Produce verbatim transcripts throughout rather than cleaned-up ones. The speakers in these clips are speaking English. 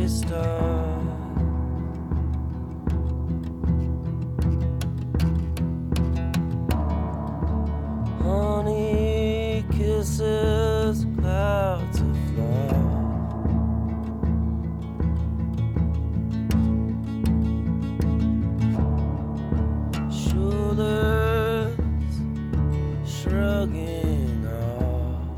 silvery star. Honey kisses clouds of love. Shoulders shrugging off.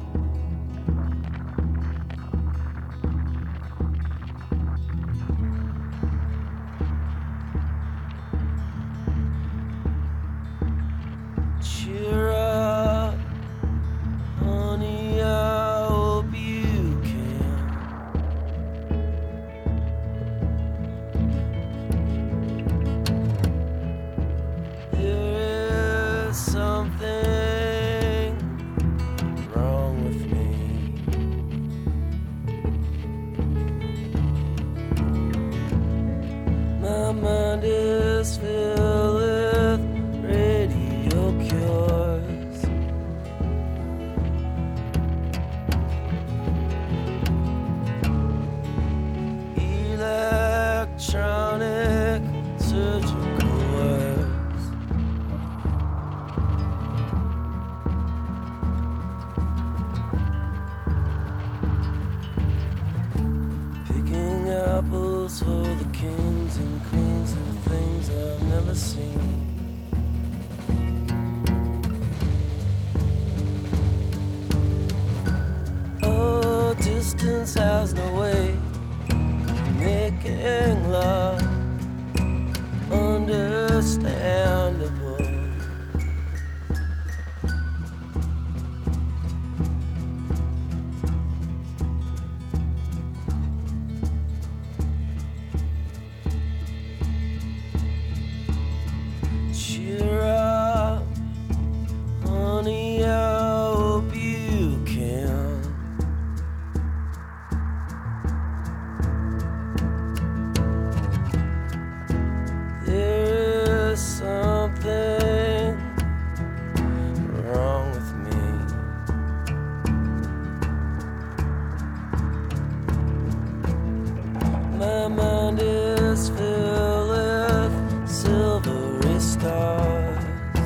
Cheer up, honey, I hope you can. There is something wrong with me. My mind is filled with radio cures. Electronic surgical words. Picking apples for the kings and queens and things I've never seen. Oh, distance has no way of making love understandable. Cheer up, honey, I hope you can. There is something wrong with me. My mind is filled with silvery stars.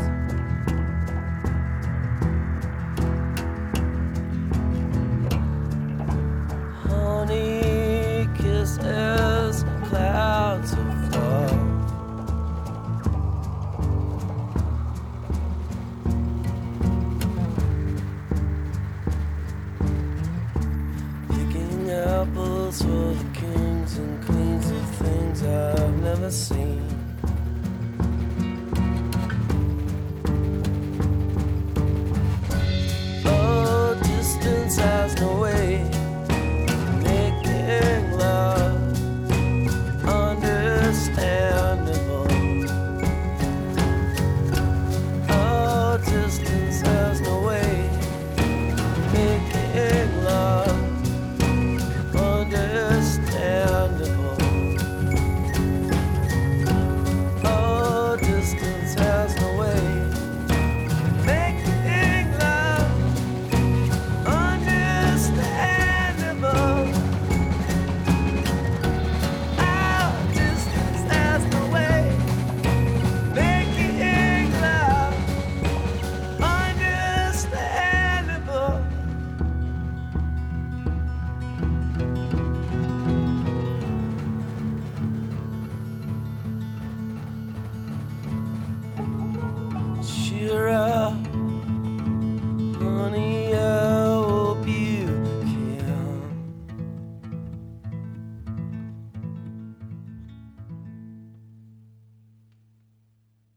Honey kisses clouds of love. Picking apples for the kings and queens of things I've never seen.